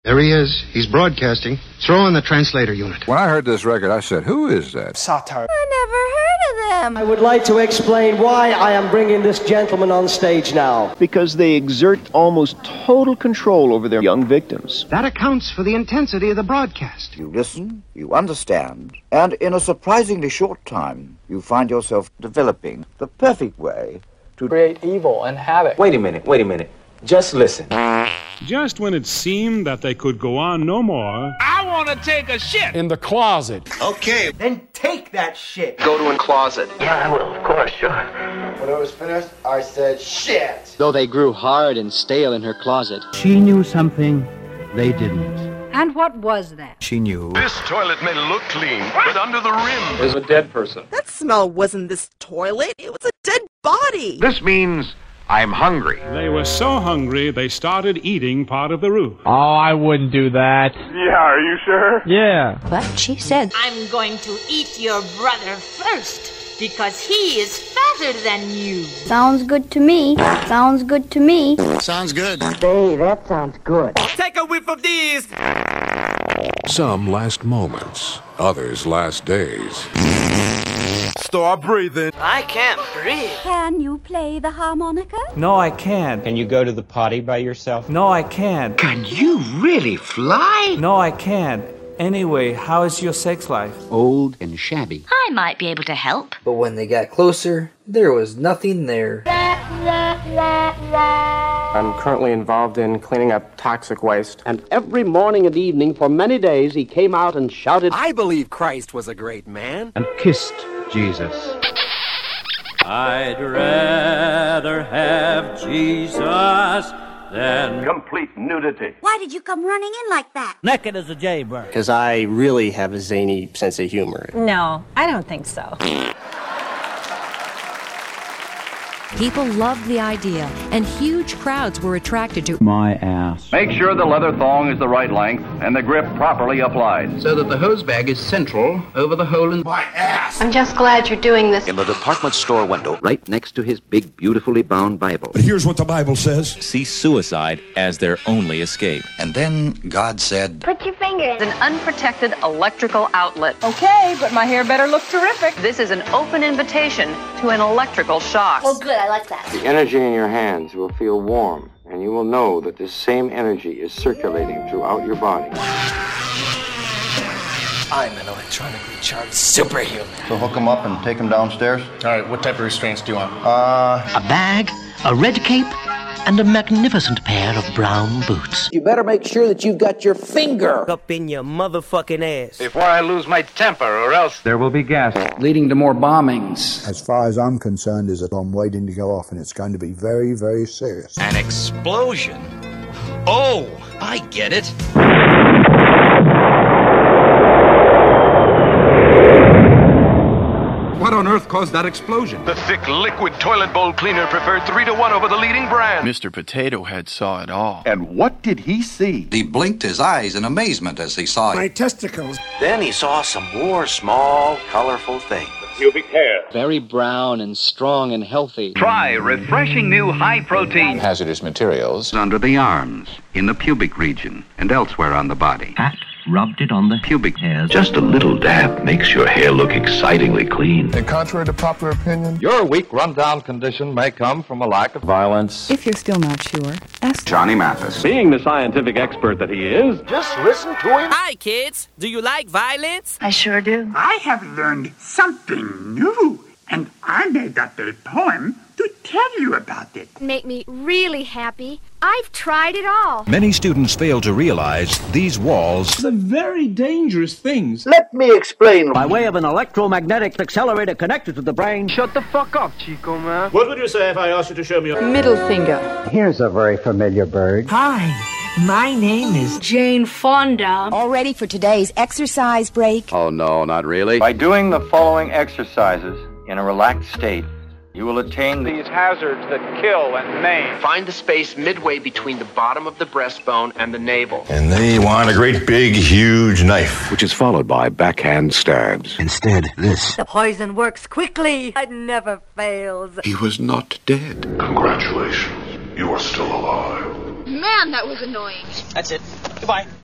There he is. He's broadcasting. Throw on the translator unit. When I heard this record, I said, who is that? Satar. I never heard of them. I would like to explain why I am bringing this gentleman on stage now. Because they exert almost total control over their young victims. That accounts for the intensity of the broadcast. You listen, you understand, and in a surprisingly short time, you find yourself developing the perfect way to create evil and havoc. Wait a minute. Just listen. Just when it seemed that they could go on no more, I want to take a shit in the closet. Okay. Then take that shit. Go to a closet. Yeah, I will, of course, sure. When it was finished, I said, shit. Though they grew hard and stale in her closet, she knew something they didn't. And what was that? She knew. This toilet may look clean, but under the rim There's a dead person. That smell wasn't this toilet. It was a dead body. This means I'm hungry. They were so hungry, they started eating part of the roof. Oh, I wouldn't do that. Yeah, are you sure? Yeah. But she said, I'm going to eat your brother first, because he is fatter than you. Sounds good to me. Sounds good to me. Sounds good. Hey, that sounds good. Take a whiff of these. Some last moments, others last days. Start breathing. I can't breathe. Can you play the harmonica? No, I can't. Can you go to the potty by yourself? No, I can't. Can you really fly? No, I can't. Anyway, how is your sex life? old and shabby. I might be able to help. But when they got closer, there was nothing there. I'm currently involved in cleaning up toxic waste. And every morning and evening for many days he came out and shouted, I believe Christ was a great man. And kissed Jesus. I'd rather have Jesus than complete nudity. Why did you come running in like that? Naked as a jaybird. Because I really have a zany sense of humor. No, I don't think so. People loved the idea, and huge crowds were attracted to My ass. Make sure the leather thong is the right length and the grip properly applied. So that the hose bag is central over the hole in My ass. I'm just glad you're doing this. in the department store window, right next to his big, beautifully bound Bible. But here's what the Bible says. see suicide as their only escape. And then God said, Put your finger in. An unprotected electrical outlet. Okay, but my hair better look terrific. This is an open invitation to an electrical shock. Oh, good. I like that. The energy in your hands will feel warm, and you will know that this same energy is circulating throughout your body. I'm an electronically charged superhuman. So hook him up and take him downstairs? All right, what type of restraints do you want? a bag, a red cape, and a magnificent pair of brown boots. You better make sure that you've got your finger Up in your motherfucking ass. Before I lose my temper, or else There will be gas. leading to more bombings. As far as I'm concerned, is that I'm waiting to go off, and it's going to be very, very serious. An explosion. Oh, I get it. What on earth caused that explosion? The thick liquid toilet bowl cleaner preferred 3-to-1 over the leading brand. Mr. Potato Head saw it all. And what did he see? He blinked his eyes in amazement as he saw My it. testicles. Then he saw some more small, colorful things. Pubic hair. Very brown and strong and healthy. Try refreshing new high-protein Hazardous materials. Under the arms, in the pubic region, and elsewhere on the body. Pat rubbed it on the Pubic hairs. Just a little dab makes your hair look excitingly clean. And contrary to popular opinion, your weak, run-down condition may come from a lack of violence. If you're still not sure, ask Johnny Mathis. Being the scientific expert that he is, Just listen to him. Hi, kids. Do you like violence? I sure do. I have learned something new, and I made up a poem to tell you about it. Make me really happy. I've tried it all. many students fail to realize these walls They're very dangerous things. Let me explain. by way of an electromagnetic accelerator connected to the brain. Shut the fuck up, Chico, man. What would you say if I asked you to show me your Middle finger. Here's a very familiar bird. Hi, my name is Jane Fonda. All ready for today's exercise break? Oh, no, not really. By doing the following exercises in a relaxed state, you will attain these hazards that kill and maim. Find the space midway between the bottom of the breastbone and the navel. and they want a great big huge knife, which is followed by backhand stabs. Instead, this. The poison works quickly. It never fails. He was not dead. Congratulations. You are still alive. Man, that was annoying. That's it. Goodbye.